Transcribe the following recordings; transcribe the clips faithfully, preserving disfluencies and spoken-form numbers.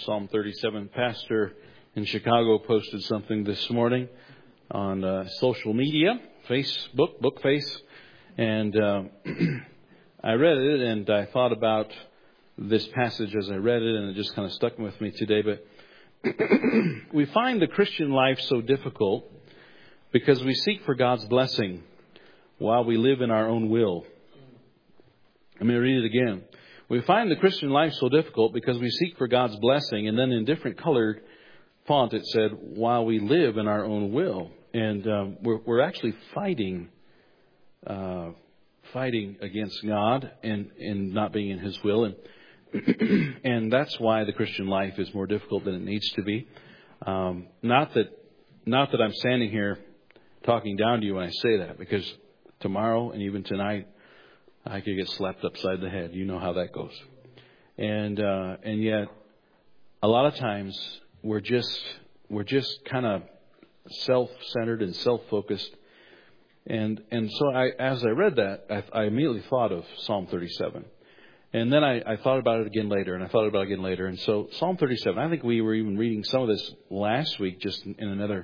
Psalm thirty-seven. Pastor in Chicago posted something this morning on uh, social media, Facebook, Bookface, and uh, I read it and I thought about this passage as I read it, and it just kind of stuck with me today. But we find the Christian life so difficult because we seek for God's blessing while we live in our own will. Let me read it again. We find the Christian life so difficult because we seek for God's blessing, and then in different colored font it said, while we live in our own will. And um, we're, we're actually fighting uh, fighting against God and, and not being in His will. And and that's why the Christian life is more difficult than it needs to be. Um, not that not that I'm standing here talking down to you when I say that, because tomorrow and even tonight, I could get slapped upside the head. You know how that goes. And uh, and yet, a lot of times we're just we're just kind of self-centered and self-focused. And and so I, as I read that, I, I immediately thought of Psalm thirty-seven. And then I, I thought about it again later, and I thought about it again later. And so Psalm thirty-seven, I think we were even reading some of this last week, just in, in another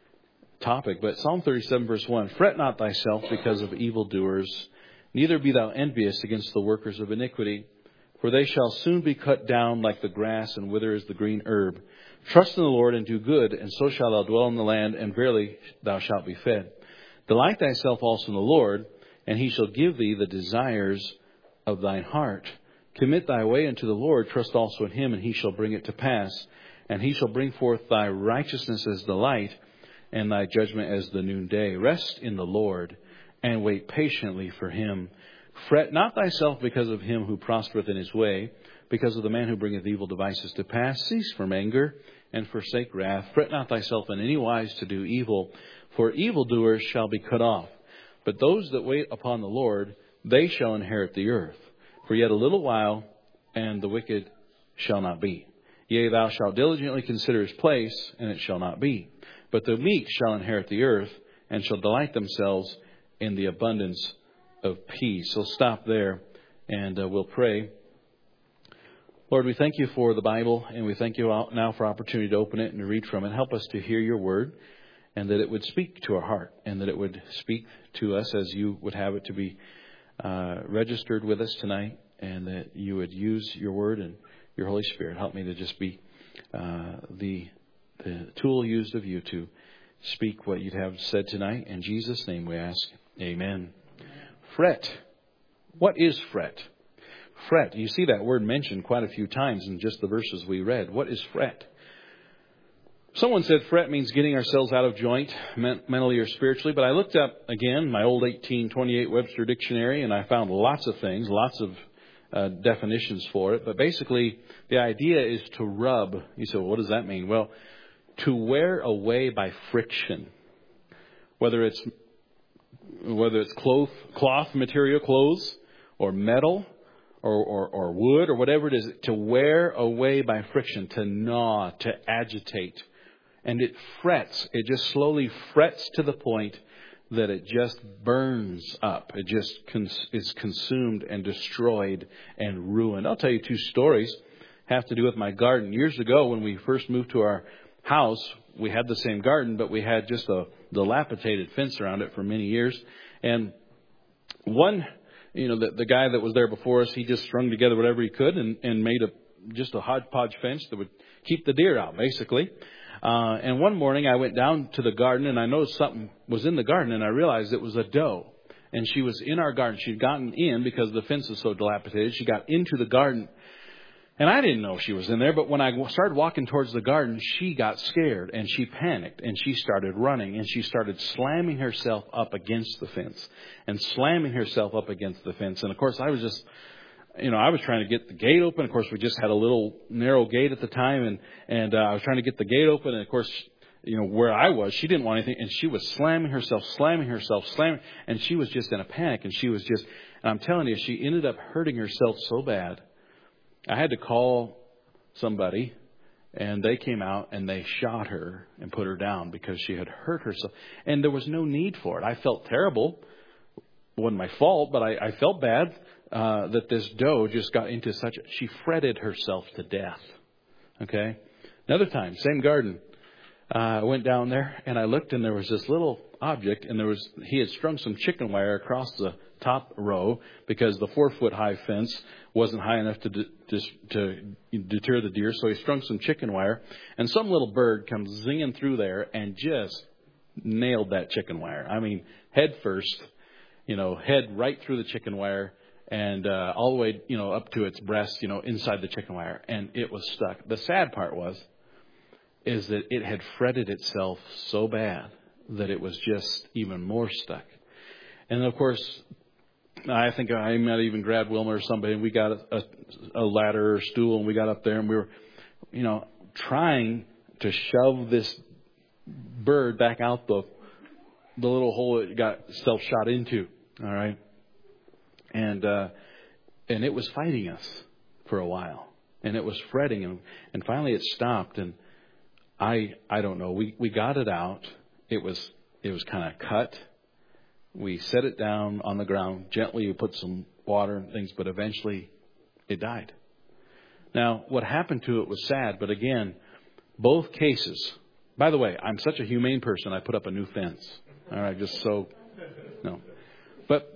topic. But Psalm thirty-seven, verse one, fret not thyself because of evildoers, neither be thou envious against the workers of iniquity, for they shall soon be cut down like the grass and wither as the green herb. Trust in the Lord and do good, and so shalt thou dwell in the land, and verily thou shalt be fed. Delight thyself also in the Lord, and He shall give thee the desires of thine heart. Commit thy way unto the Lord, trust also in Him, and He shall bring it to pass. And He shall bring forth thy righteousness as the light, and thy judgment as the noonday. Rest in the Lord, and wait patiently for Him. Fret not thyself because of him who prospereth in his way, because of the man who bringeth evil devices to pass. Cease from anger, and forsake wrath. Fret not thyself in any wise to do evil, for evildoers shall be cut off. But those that wait upon the Lord, they shall inherit the earth. For yet a little while, and the wicked shall not be. Yea, thou shalt diligently consider his place, and it shall not be. But the meek shall inherit the earth, and shall delight themselves in the abundance of peace. So stop there, and uh, we'll pray. Lord, we thank you for the Bible, and we thank you now for opportunity to open it and to read from it. Help us to hear your word, and that it would speak to our heart, and that it would speak to us as you would have it to be uh, registered with us tonight, and that you would use your word and your Holy Spirit. Help me to just be uh, the the tool used of you to speak what you'd have said tonight. In Jesus' name we ask, amen. Fret. What is fret? Fret. You see that word mentioned quite a few times in just the verses we read. What is fret? Someone said fret means getting ourselves out of joint, mentally or spiritually. But I looked up, again, my old eighteen twenty-eight Webster Dictionary, and I found lots of things, lots of uh, definitions for it. But basically, the idea is to rub. You say, well, what does that mean? Well, to wear away by friction. Whether it's whether it's cloth, cloth material, clothes, or metal, or, or, or wood, or whatever it is, to wear away by friction, to gnaw, to agitate. And it frets. It just slowly frets to the point that it just burns up. It just cons- is consumed and destroyed and ruined. I'll tell you two stories have to do with my garden. Years ago, when we first moved to our house, we had the same garden, but we had just a dilapidated fence around it for many years. And one, you know, the, the guy that was there before us, he just strung together whatever he could and, and made a just a hodgepodge fence that would keep the deer out, basically. Uh, and one morning I went down to the garden, and I noticed something was in the garden, and I realized it was a doe. And she was in our garden. She'd gotten in because the fence was so dilapidated. She got into the garden. And I didn't know she was in there, but when I started walking towards the garden, she got scared and she panicked and she started running and she started slamming herself up against the fence and slamming herself up against the fence. And of course, I was just, you know, I was trying to get the gate open. Of course, we just had a little narrow gate at the time, and, and uh, I was trying to get the gate open. And of course, you know, where I was, she didn't want anything. And she was slamming herself, slamming herself, slamming. And she was just in a panic. And she was just, and I'm telling you, she ended up hurting herself so bad. I had to call somebody, and they came out and they shot her and put her down because she had hurt herself. And there was no need for it. I felt terrible. It wasn't my fault, but I, I felt bad uh, that this doe just got into such a... She fretted herself to death. Okay. Another time, same garden. Uh, I went down there and I looked, and there was this little object, and there was he had strung some chicken wire across the top row because the four foot high fence wasn't high enough to de- dis- to deter the deer. So he strung some chicken wire, and some little bird comes zinging through there and just nailed that chicken wire. I mean, head first, you know, head right through the chicken wire, and uh, all the way, you know, up to its breast, you know, inside the chicken wire, and it was stuck. The sad part was, is that it had fretted itself so bad that it was just even more stuck. And of course, I think I might even grabbed Wilma or somebody, and we got a, a ladder or stool, and we got up there, and we were, you know, trying to shove this bird back out the the little hole it got self shot into. All right, and uh, and it was fighting us for a while, and it was fretting, and and finally it stopped, and I I don't know. We we got it out. It was it was kind of cut. We set it down on the ground gently. We put some water and things, but eventually it died. Now, what happened to it was sad, but again, both cases. By the way, I'm such a humane person. I put up a new fence. All right, just so no. But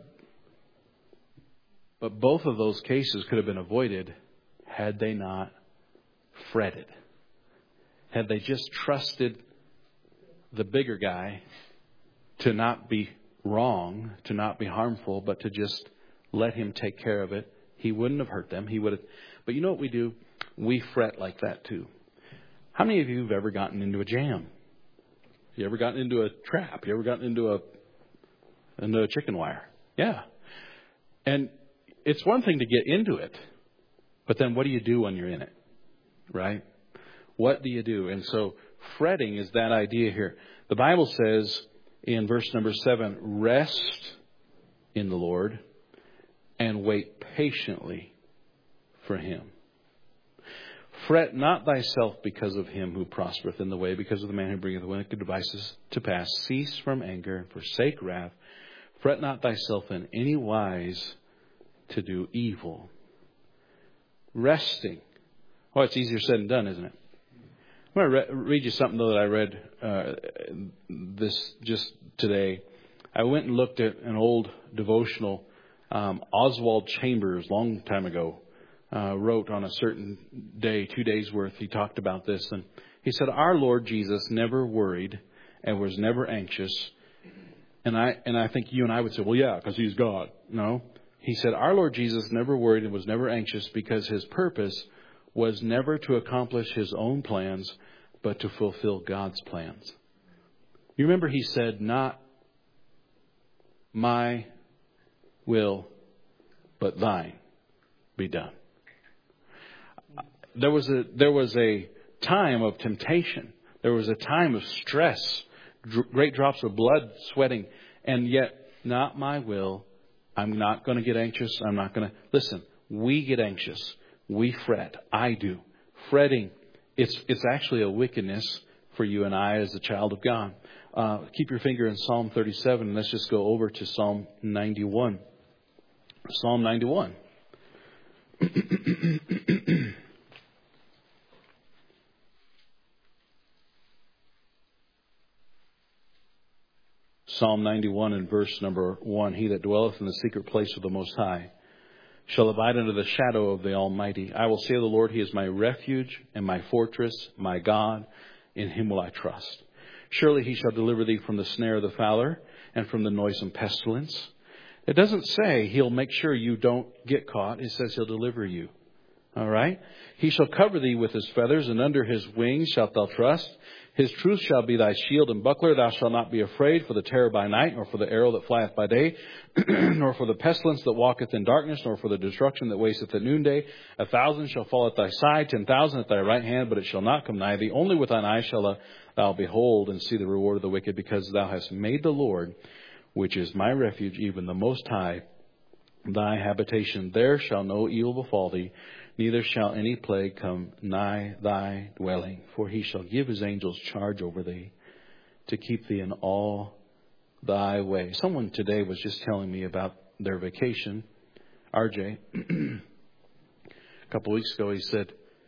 but both of those cases could have been avoided had they not fretted. Had they just trusted the bigger guy to not be wrong, to not be harmful, but to just let him take care of it, he wouldn't have hurt them. He would have. But you know what we do? We fret like that too. How many of you have ever gotten into a jam? You ever gotten into a trap? You ever gotten into a into a chicken wire? Yeah. And it's one thing to get into it, but then what do you do when you're in it? Right? What do you do? And so fretting is that idea here. The Bible says in verse number seven, rest in the Lord and wait patiently for him. Fret not thyself because of him who prospereth in the way, because of the man who bringeth the wicked devices to pass. Cease from anger and forsake wrath. Fret not thyself in any wise to do evil. Resting. Oh, it's easier said than done, isn't it? I'm going to re- read you something, though, that I read uh, this just today. I went and looked at an old devotional. Um, Oswald Chambers, long time ago, uh, wrote on a certain day, two days worth, he talked about this. And he said, our Lord Jesus never worried and was never anxious. And I and I think you and I would say, well, yeah, because he's God. No. He said, our Lord Jesus never worried and was never anxious because his purpose was never to accomplish his own plans, but to fulfill God's plans. You remember he said, not my will, but thine be done. There was a there was a time of temptation. There was a time of stress, dr- great drops of blood sweating, and yet not my will. I'm not going to get anxious. I'm not going to listen. We get anxious. We fret. I do. Fretting, it's it's actually a wickedness for you and I as a child of God. Uh, keep your finger in Psalm thirty-seven, and let's just go over to Psalm ninety-one. Psalm ninety-one. Psalm ninety-one and verse number one. He that dwelleth in the secret place of the Most High shall abide under the shadow of the Almighty. I will say of the Lord, he is my refuge and my fortress, my God. In him will I trust. Surely he shall deliver thee from the snare of the fowler and from the noisome pestilence. It doesn't say he'll make sure you don't get caught. It says he'll deliver you. All right? He shall cover thee with his feathers, and under his wings shalt thou trust. His truth shall be thy shield and buckler. Thou shalt not be afraid for the terror by night, nor for the arrow that flieth by day, nor for the pestilence that walketh in darkness, nor for the destruction that wasteth at noonday. A thousand shall fall at thy side, ten thousand at thy right hand, but it shall not come nigh thee. Only with thine eyes shall thou behold and see the reward of the wicked, because thou hast made the Lord, which is my refuge, even the Most High, thy habitation. There shall no evil befall thee, neither shall any plague come nigh thy dwelling. For he shall give his angels charge over thee, to keep thee in all thy way. Someone today was just telling me about their vacation. R J, a couple of weeks ago, he said,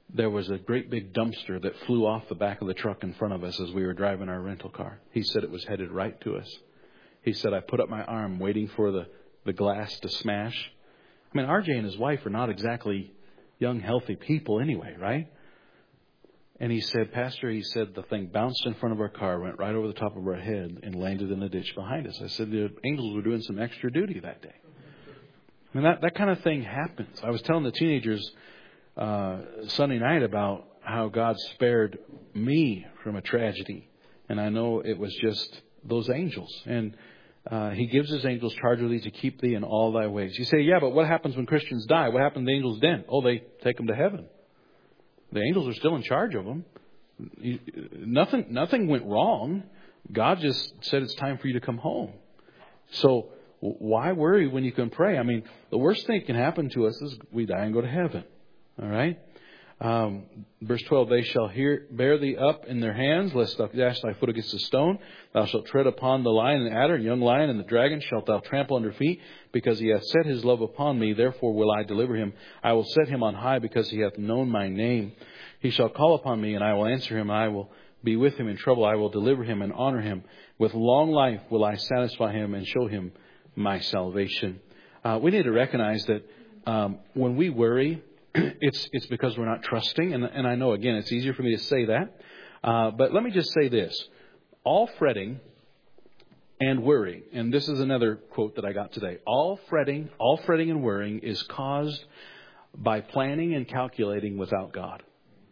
there was a great big dumpster that flew off the back of the truck in front of us as we were driving our rental car. He said it was headed right to us. He said, I put up my arm waiting for the, the glass to smash. I mean, R J and his wife are not exactly young, healthy people anyway, right? And he said, Pastor, he said the thing bounced in front of our car, went right over the top of our head, and landed in the ditch behind us. I said, the angels were doing some extra duty that day. I mean, that, that kind of thing happens. I was telling the teenagers uh, Sunday night about how God spared me from a tragedy. And I know it was just those angels. And uh, He gives His angels charge of thee to keep thee in all thy ways. You say, yeah, but what happens when Christians die? What happens to the angels then? Oh, they take them to heaven. The angels are still in charge of them. Nothing, nothing went wrong. God just said it's time for you to come home. So why worry when you can pray? I mean, the worst thing that can happen to us is we die and go to heaven. All right? Um, verse twelve, they shall hear, bear thee up in their hands, lest thou dash thy foot against a stone. Thou shalt tread upon the lion and adder, and young lion and the dragon shalt thou trample under feet. Because he hath set his love upon me, therefore will I deliver him. I will set him on high, because he hath known my name. He shall call upon me, and I will answer him. I will be with him in trouble. I will deliver him and honor him. With long life will I satisfy him and show him my salvation. Uh, we need to recognize that um, when we worry, It's it's because we're not trusting. And, and I know, again, it's easier for me to say that. Uh, but let me just say this. All fretting and worry, and this is another quote that I got today. All fretting, all fretting and worrying is caused by planning and calculating without God.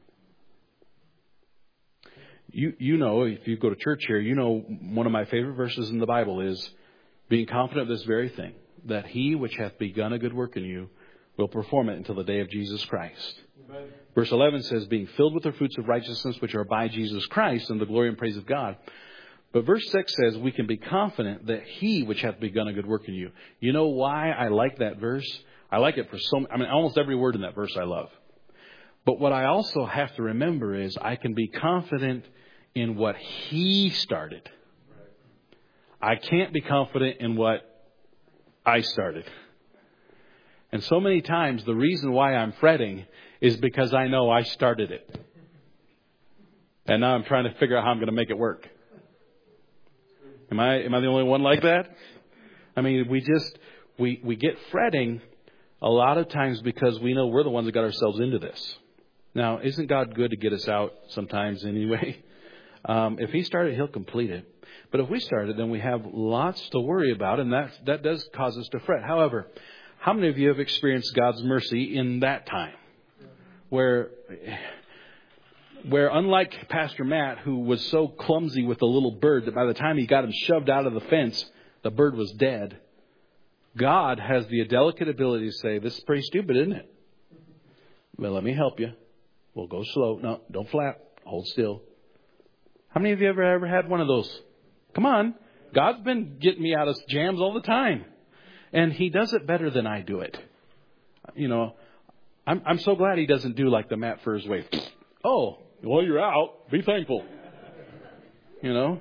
You you know, if you go to church here, you know one of my favorite verses in the Bible is being confident of this very thing, that he which hath begun a good work in you will perform it until the day of Jesus Christ. Amen. Verse eleven says, being filled with the fruits of righteousness which are by Jesus Christ, and the glory and praise of God. But verse six says, we can be confident that he which hath begun a good work in you. You know why I like that verse? I like it for so, I mean, almost every word in that verse I love. But what I also have to remember is I can be confident in what he started. I can't be confident in what I started. And so many times the reason why I'm fretting is because I know I started it. And now I'm trying to figure out how I'm going to make it work. Am I am I the only one like that? I mean, we just, we, we get fretting a lot of times because we know we're the ones that got ourselves into this. Now, isn't God good to get us out sometimes anyway? Um, if he started, he'll complete it. But if we started, then we have lots to worry about, and that that does cause us to fret. However, how many of you have experienced God's mercy in that time? Where, where unlike Pastor Matt, who was so clumsy with the little bird that by the time he got him shoved out of the fence, the bird was dead. God has the delicate ability to say, this is pretty stupid, isn't it? Well, let me help you. We'll go slow. No, don't flap. Hold still. How many of you ever ever had one of those? Come on. God's been getting me out of jams all the time. And he does it better than I do it. You know, I'm I'm so glad he doesn't do like the Matt Furze way. Oh, well, you're out. Be thankful. You know?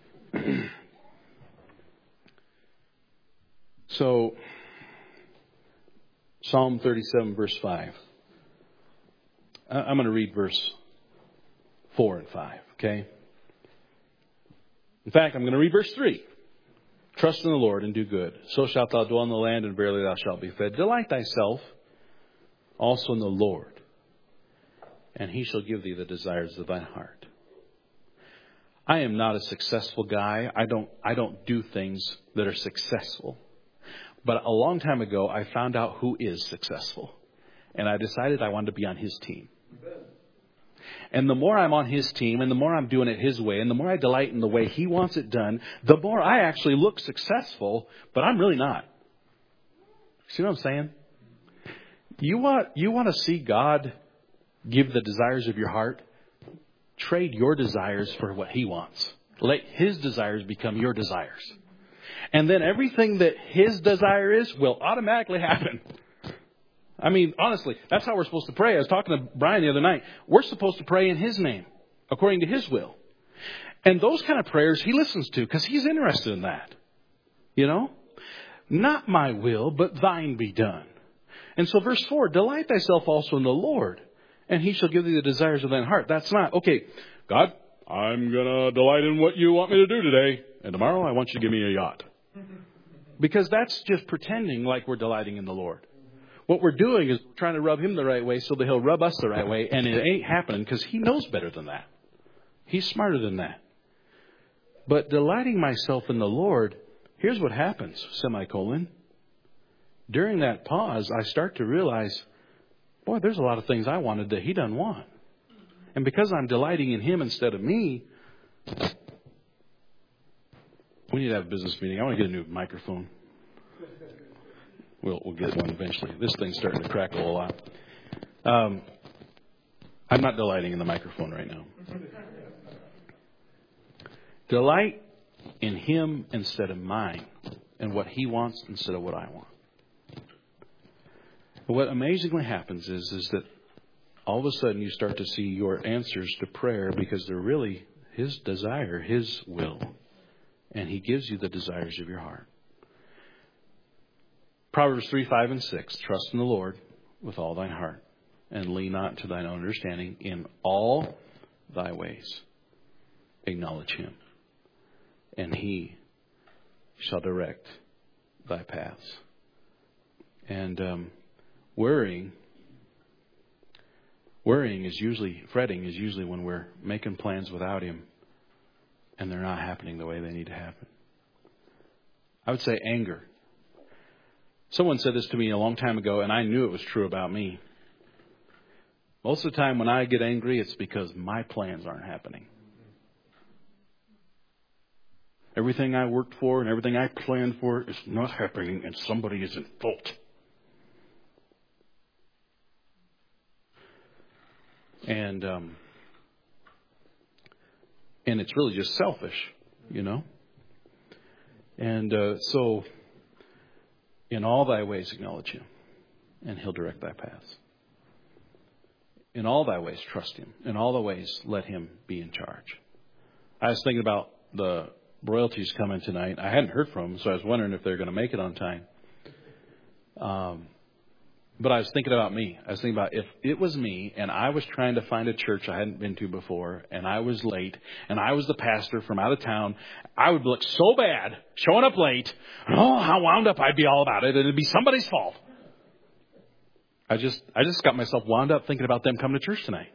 So, Psalm thirty-seven, verse five. I'm going to read verse four and five, okay? In fact, I'm going to read verse three. Trust in the Lord and do good. So shalt thou dwell in the land, and verily thou shalt be fed. Delight thyself also in the Lord, and he shall give thee the desires of thine heart. I am not a successful guy. I don't, I don't do things that are successful. But a long time ago, I found out who is successful. And I decided I wanted to be on his team. And the more I'm on his team, and the more I'm doing it his way, and the more I delight in the way he wants it done, the more I actually look successful, but I'm really not. See what I'm saying? You want, you want to see God give the desires of your heart? Trade your desires for what he wants. Let his desires become your desires. And then everything that his desire is will automatically happen. I mean, honestly, that's how we're supposed to pray. I was talking to Brian the other night. We're supposed to pray in his name, according to his will. And those kind of prayers he listens to because he's interested in that. You know? Not my will, but thine be done. And so verse four, delight thyself also in the Lord, and he shall give thee the desires of thine heart. That's not, okay, God, I'm going to delight in what you want me to do today. And tomorrow I want you to give me a yacht. Because that's just pretending like we're delighting in the Lord. What we're doing is trying to rub him the right way so that he'll rub us the right way. And it ain't happening because he knows better than that. He's smarter than that. But delighting myself in the Lord, here's what happens, semicolon. During that pause, I start to realize, boy, there's a lot of things I wanted that he doesn't want. And because I'm delighting in him instead of me, we need to have a business meeting. I want to get a new microphone. We'll, we'll get one eventually. This thing's starting to crackle a lot. Um, I'm not delighting in the microphone right now. Delight in him instead of mine, and what he wants instead of what I want. What amazingly happens is, is that all of a sudden you start to see your answers to prayer because they're really his desire, his will. And he gives you the desires of your heart. Proverbs three, five, and six. Trust in the Lord with all thine heart, and lean not to thine own understanding. In all thy ways acknowledge him, and he shall direct thy paths. And um, worrying, worrying is usually, fretting is usually when we're making plans without him, and they're not happening the way they need to happen. I would say anger. Someone said this to me a long time ago, and I knew it was true about me. Most of the time when I get angry, it's because my plans aren't happening. Everything I worked for and everything I planned for is not happening, and somebody is in fault. And um, and it's really just selfish, you know. And uh, so, in all thy ways acknowledge him, and he'll direct thy paths. In all thy ways trust him. In all the ways let him be in charge. I was thinking about the royalties coming tonight. I hadn't heard from them, so I was wondering if they're going to make it on time. Um, but I was thinking about me. I was thinking about if it was me and I was trying to find a church I hadn't been to before, and I was late, and I was the pastor from out of town, I would look so bad showing up late. Oh, how wound up I'd be all about it, and it'd be somebody's fault. I just, I just got myself wound up thinking about them coming to church tonight.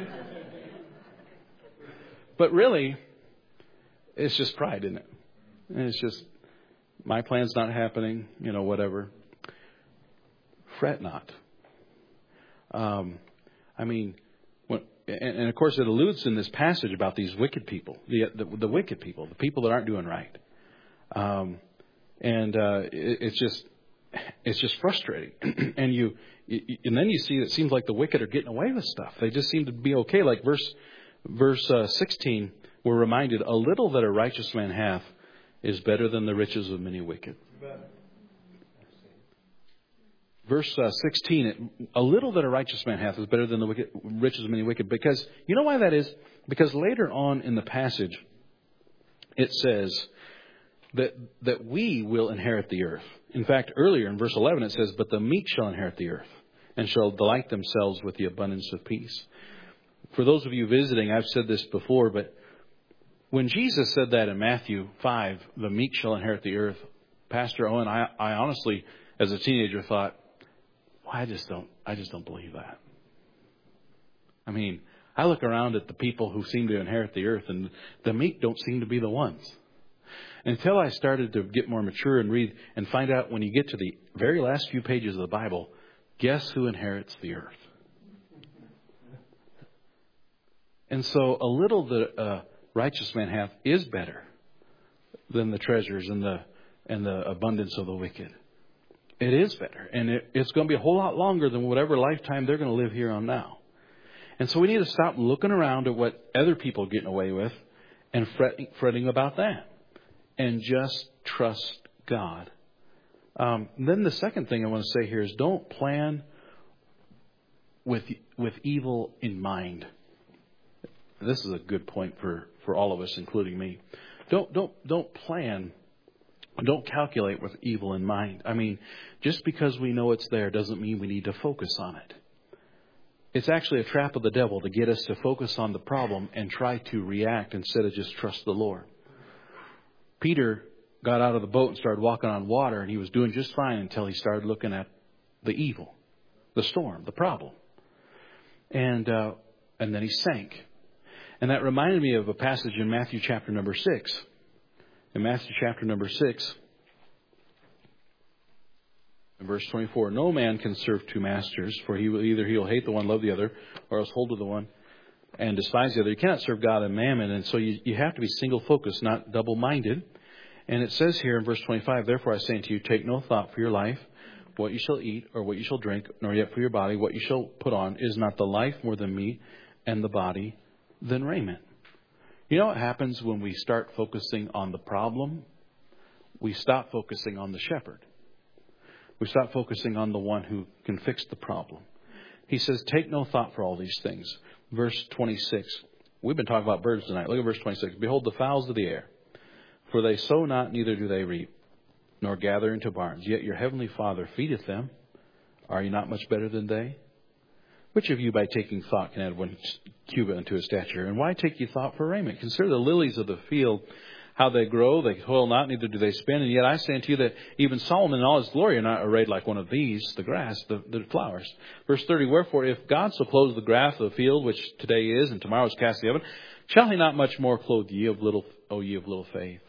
But really, it's just pride, isn't it? And it's just, my plan's not happening, you know, whatever. Fret not. Um, I mean, when, and, and of course it alludes in this passage about these wicked people, the, the, the wicked people, the people that aren't doing right. Um, and uh, it, it's just, it's just frustrating. and you, you, and then you see it seems like the wicked are getting away with stuff. They just seem to be okay. Like verse, verse uh, sixteen, we're reminded, a little that a righteous man hath is better than the riches of many wicked. Verse uh, sixteen, it, a little that a righteous man hath is better than the wicked, riches of many wicked. Because, you know why that is? Because later on in the passage, it says that that we will inherit the earth. In fact, earlier in verse eleven, it says, but the meek shall inherit the earth, and shall delight themselves with the abundance of peace. For those of you visiting, I've said this before, but when Jesus said that in Matthew five, the meek shall inherit the earth, Pastor Owen, I, I honestly, as a teenager, thought, well, I just don't, I just don't believe that. I mean, I look around at the people who seem to inherit the earth, and the meek don't seem to be the ones. Until I started to get more mature and read and find out when you get to the very last few pages of the Bible, guess who inherits the earth? And so a little that a righteous man hath is better than the treasures and the and the abundance of the wicked. It is better. And it, it's going to be a whole lot longer than whatever lifetime they're going to live here on now. And so we need to stop looking around at what other people are getting away with and fretting, fretting about that. And just trust God. Um, then the second thing I want to say here is don't plan with with evil in mind. This is a good point for, for all of us, including me. Don't don't don't plan. Don't calculate with evil in mind. I mean, just because we know it's there doesn't mean we need to focus on it. it's actually a trap of the devil to get us to focus on the problem and try to react instead of just trust the Lord. Peter got out of the boat and started walking on water, and he was doing just fine until he started looking at the evil, the storm, the problem. And uh, and then he sank. And that reminded me of a passage in Matthew chapter number six. In Matthew chapter number six, in verse twenty-four, no man can serve two masters, for he will either he'll hate the one, love the other, or else hold to the one and despise the other. You cannot serve God and mammon, and so you, you have to be single-focused, not double-minded. And it says here in verse twenty-five, therefore I say unto you, take no thought for your life, what you shall eat or what you shall drink, nor yet for your body, what you shall put on. Is not the life more than meat, and the body than raiment? You know what happens when we start focusing on the problem? We stop focusing on the shepherd. We stop focusing on the one who can fix the problem. He says, take no thought for all these things. Verse twenty-six. We've been talking about birds tonight. Look at verse twenty-six. Behold the fowls of the air, for they sow not, neither do they reap, nor gather into barns. Yet your heavenly Father feedeth them. Are you not much better than they? Which of you by taking thought can add one cubit unto his stature? And why take ye thought for raiment? Consider the lilies of the field, how they grow. They toil not, neither do they spin. And yet I say unto you that even Solomon in all his glory are not arrayed like one of these, the grass, the, the flowers. Verse thirty, wherefore if God so clothes the grass of the field, which today is and tomorrow is cast in the oven, shall he not much more clothe ye of little, O ye of little faith?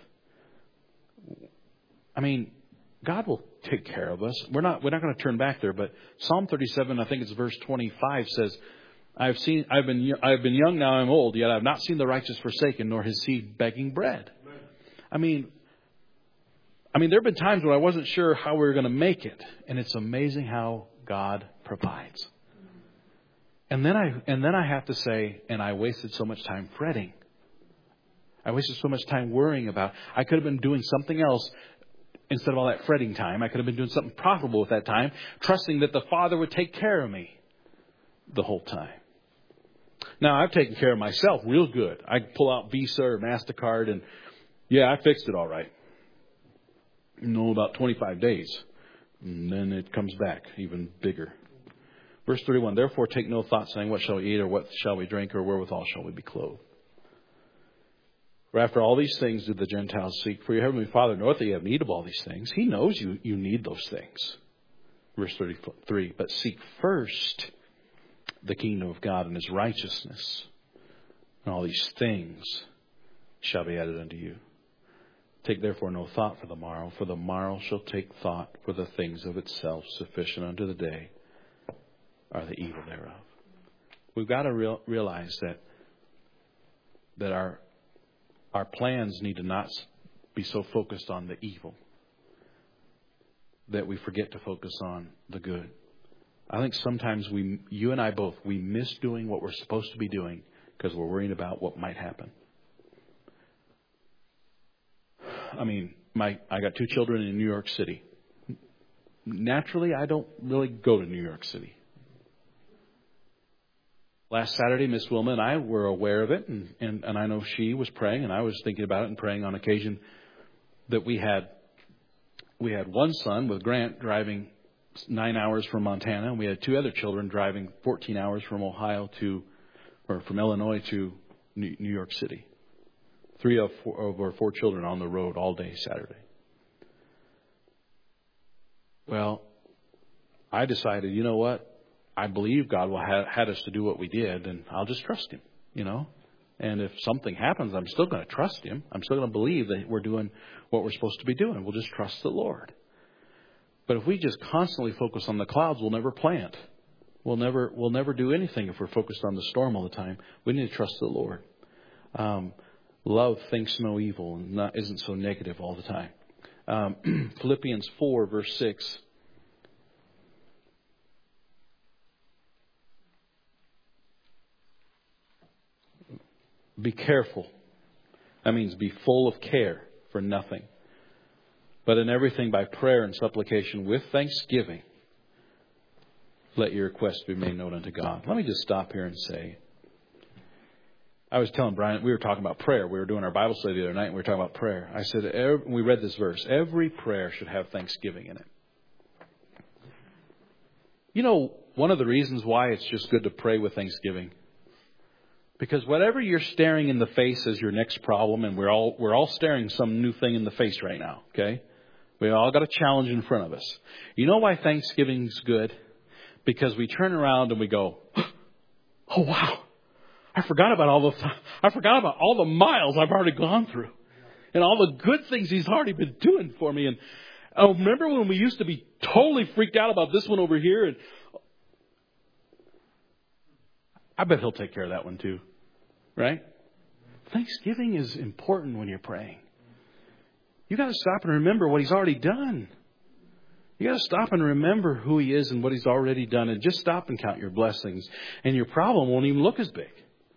I mean, God will take care of us. We're not we're not going to turn back there. But Psalm thirty-seven, I think it's verse twenty-five, says, "I've seen I've been I've been young, now I'm old, yet I've not seen the righteous forsaken, nor his seed begging bread." Amen. I mean, I mean, there have been times when I wasn't sure how we were going to make it, and it's amazing how God provides. And then I and then I have to say, and I wasted so much time fretting. I wasted so much time worrying about. I could have been doing something else. Instead of all that fretting time, I could have been doing something profitable with that time, trusting that the Father would take care of me the whole time. Now, I've taken care of myself real good. I pull out Visa or MasterCard, and yeah, I fixed it all right. You know, about twenty-five days. And then it comes back even bigger. Verse thirty-one, therefore take no thought, saying, what shall we eat, or what shall we drink, or wherewithal shall we be clothed? For after all these things do the Gentiles seek. For your heavenly Father knoweth that you have need of all these things. He knows you, you need those things. Verse thirty-three. But seek first the kingdom of God and his righteousness, and all these things shall be added unto you. Take therefore no thought for the morrow, for the morrow shall take thought for the things of itself. Sufficient unto the day are the evil thereof. We've got to real, realize that that our Our plans need to not be so focused on the evil that we forget to focus on the good. I think sometimes we, you and I both, we miss doing what we're supposed to be doing because we're worrying about what might happen. I mean, my I got two children in New York City. Naturally, I don't really go to New York City. Last Saturday, Miss Wilma and I were aware of it, and, and, and I know she was praying, and I was thinking about it and praying on occasion that we had we had one son with Grant driving nine hours from Montana, and we had two other children driving fourteen hours from Ohio to, or from Illinois to New York City. Three of, four, of our four children on the road all day Saturday. Well, I decided, you know what? I believe God will have, had us to do what we did, and I'll just trust him, you know. And if something happens, I'm still going to trust him. I'm still going to believe that we're doing what we're supposed to be doing. We'll just trust the Lord. But if we just constantly focus on the clouds, we'll never plant. We'll never we'll never do anything if we're focused on the storm all the time. We need to trust the Lord. Um, love thinks no evil and not, isn't so negative all the time. Um, Philippians four, verse six. Be careful. That means be full of care for nothing. But in everything by prayer and supplication with thanksgiving, let your requests be made known unto God. Let me just stop here and say, I was telling Brian, we were talking about prayer. We were doing our Bible study the other night, and we were talking about prayer. I said, every, we read this verse, every prayer should have thanksgiving in it. You know, one of the reasons why it's just good to pray with thanksgiving. Because whatever you're staring in the face as your next problem, and we're all we're all staring some new thing in the face right now, okay? We all got a challenge in front of us. You know why Thanksgiving's good? Because we turn around and we go, oh wow, I forgot about all the I forgot about all the miles I've already gone through, and all the good things He's already been doing for me. And oh, remember when we used to be totally freaked out about this one over here? And I bet He'll take care of that one too, right? Thanksgiving is important when you're praying. You got to stop and remember what He's already done. You got to stop and remember who He is and what He's already done, and just stop and count your blessings, and your problem won't even look as big.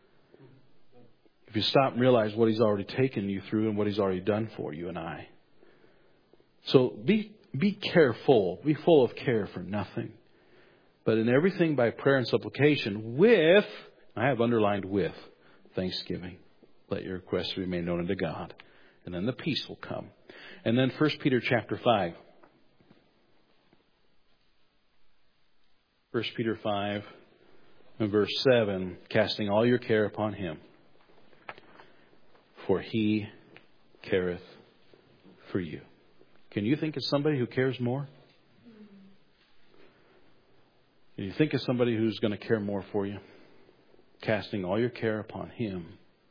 If you stop and realize what He's already taken you through and what He's already done for you and I. So be be careful. Be full of care for nothing. But in everything by prayer and supplication with, I have underlined with, thanksgiving. Let your requests be made known unto God. And then the peace will come. And then First Peter chapter five. First Peter five and verse seven. Casting all your care upon Him. For He careth for you. Can you think of somebody who cares more? Can you think of somebody who's going to care more for you? Casting all your care upon Him.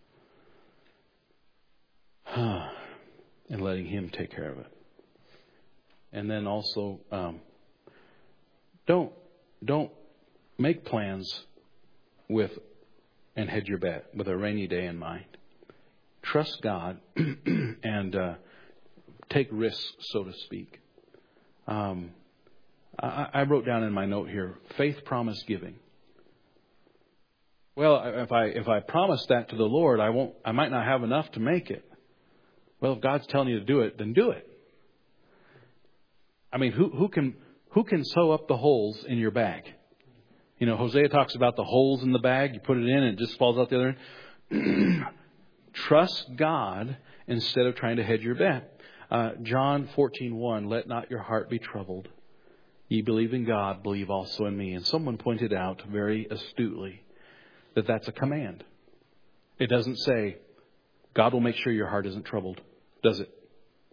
And letting Him take care of it. And then also, um, don't don't make plans with and hedge your bet with a rainy day in mind. Trust God and uh, take risks, so to speak. Um, I, I wrote down in my note here, faith, promise, giving. Well, if I if I promise that to the Lord, I won't. I might not have enough to make it. Well, if God's telling you to do it, then do it. I mean, who who can who can sew up the holes in your bag? You know, Hosea talks about the holes in the bag. You put it in and it just falls out the other end. Trust God instead of trying to hedge your bet. Uh, John fourteen one, let not your heart be troubled. Ye believe in God, believe also in me. And someone pointed out very astutely that that's a command. It doesn't say, God will make sure your heart isn't troubled, does it?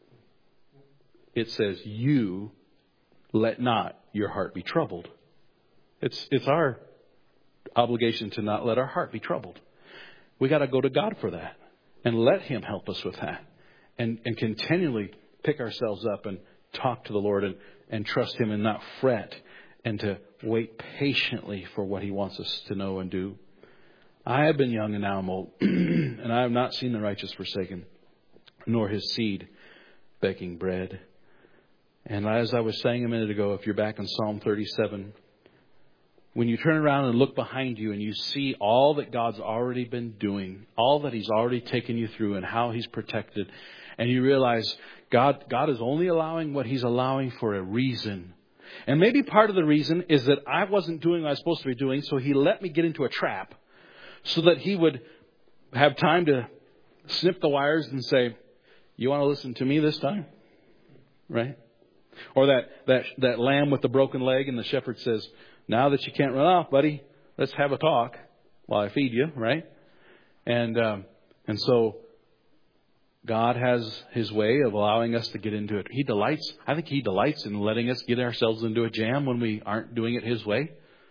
It says, you let not your heart be troubled. It's it's our obligation to not let our heart be troubled. We got to go to God for that and let Him help us with that. And, and continually pick ourselves up and talk to the Lord and, and trust Him and not fret and to wait patiently for what He wants us to know and do. I have been young and now I'm old, and I have not seen the righteous forsaken, nor his seed begging bread. And as I was saying a minute ago, if you're back in Psalm thirty-seven, when you turn around and look behind you and you see all that God's already been doing, all that He's already taken you through and how He's protected, and you realize God, God is only allowing what He's allowing for a reason. And maybe part of the reason is that I wasn't doing what I was supposed to be doing, so He let me get into a trap so that He would have time to snip the wires and say, you want to listen to me this time? Right? Or that, that, that lamb with the broken leg and the shepherd says, now that you can't run off, buddy, let's have a talk while I feed you, right? And um, and so God has His way of allowing us to get into it. He delights, I think He delights in letting us get ourselves into a jam when we aren't doing it His way.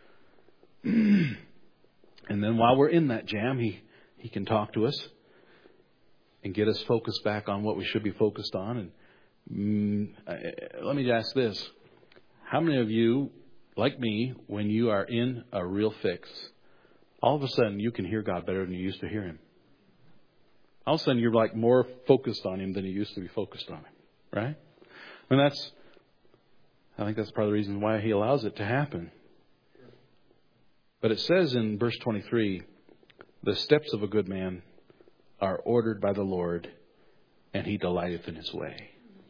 And then while we're in that jam, He, he can talk to us and get us focused back on what we should be focused on. And mm, let me ask this. How many of you, like me, when you are in a real fix, all of a sudden you can hear God better than you used to hear Him? All of a sudden you're like more focused on Him than you used to be focused on Him, right? And that's, I think that's part of the reason why He allows it to happen. But it says in verse twenty-three, the steps of a good man are ordered by the Lord, and He delighteth in His way.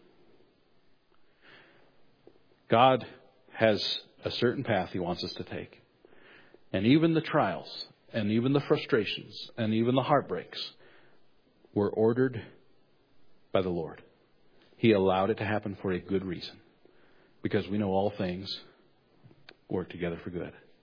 God has a certain path He wants us to take. And even the trials, and even the frustrations, and even the heartbreaks were ordered by the Lord. He allowed it to happen for a good reason. Because we know all things work together for good.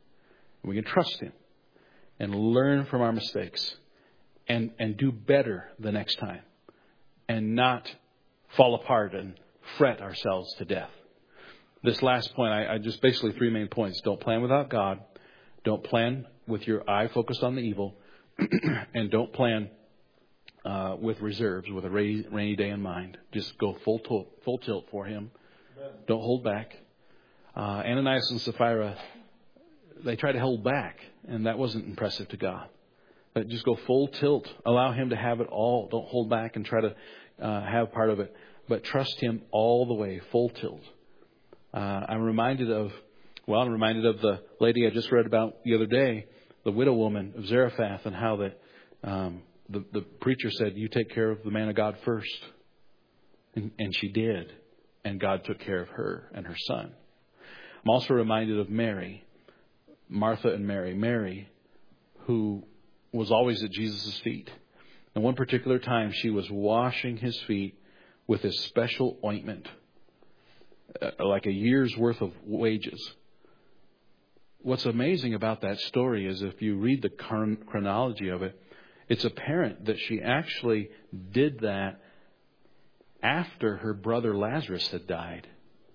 We can trust Him and learn from our mistakes and, and do better the next time and not fall apart and fret ourselves to death. This last point, I, I just basically three main points. Don't plan without God. Don't plan with your eye focused on the evil. And don't plan uh, with reserves, with a rainy, rainy day in mind. Just go full, to- full tilt for Him. Amen. Don't hold back. Uh, Ananias and Sapphira, they tried to hold back, and that wasn't impressive to God. But just go full tilt. Allow Him to have it all. Don't hold back and try to uh, have part of it. But trust Him all the way, full tilt. Uh, I'm reminded of, well, I'm reminded of the lady I just read about the other day, the widow woman of Zarephath, and how that um, the, the preacher said, you take care of the man of God first. And, and she did. And God took care of her and her son. I'm also reminded of Mary, Martha and Mary. Mary, who was always at Jesus' feet. And one particular time she was washing His feet with His special ointment. Like a year's worth of wages. What's amazing about that story is if you read the chronology of it, it's apparent that she actually did that after her brother Lazarus had died.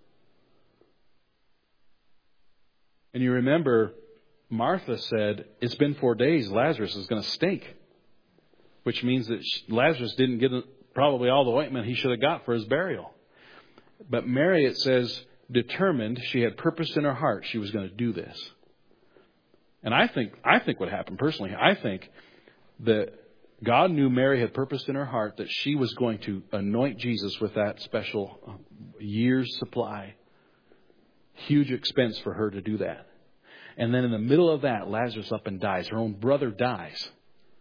And you remember Martha said, it's been four days, Lazarus is going to stink. Which means that Lazarus didn't get probably all the ointment he should have got for his burial. But Mary, it says, determined, she had purpose in her heart she was going to do this. And I think I think what happened personally, I think that God knew Mary had purposed in her heart that she was going to anoint Jesus with that special year's supply. Huge expense for her to do that. And then in the middle of that, Lazarus up and dies. Her own brother dies.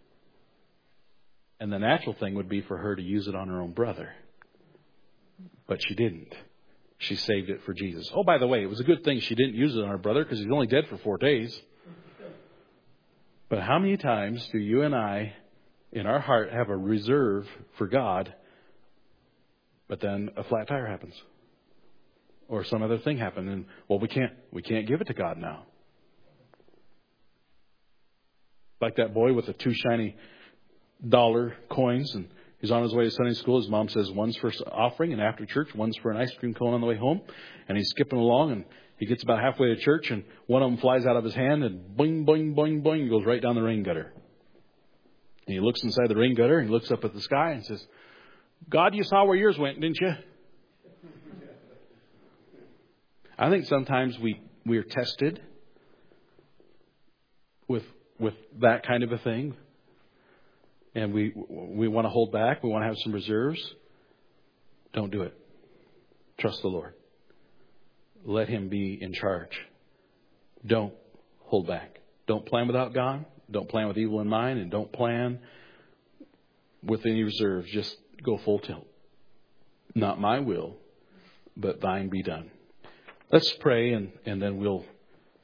And the natural thing would be for her to use it on her own brother. But she didn't. She saved it for Jesus. Oh, by the way, it was a good thing she didn't use it on her brother because he's only dead for four days. But how many times do you and I, in our heart, have a reserve for God, but then a flat tire happens? Or some other thing happened, and, well, we can't, we can't give it to God now. Like that boy with the two shiny dollar coins, and he's on his way to Sunday school. His mom says one's for offering, and after church, one's for an ice cream cone on the way home. And he's skipping along, and he gets about halfway to church, and one of them flies out of his hand, and boing, boing, boing, boing, goes right down the rain gutter. And he looks inside the rain gutter, and he looks up at the sky and says, God, you saw where yours went, didn't you? I think sometimes we, we are tested with with that kind of a thing. And we we want to hold back. We want to have some reserves. Don't do it. Trust the Lord. Let Him be in charge. Don't hold back. Don't plan without God. Don't plan with evil in mind. And don't plan with any reserves. Just go full tilt. Not my will, but thine be done. Let's pray, and, and then we'll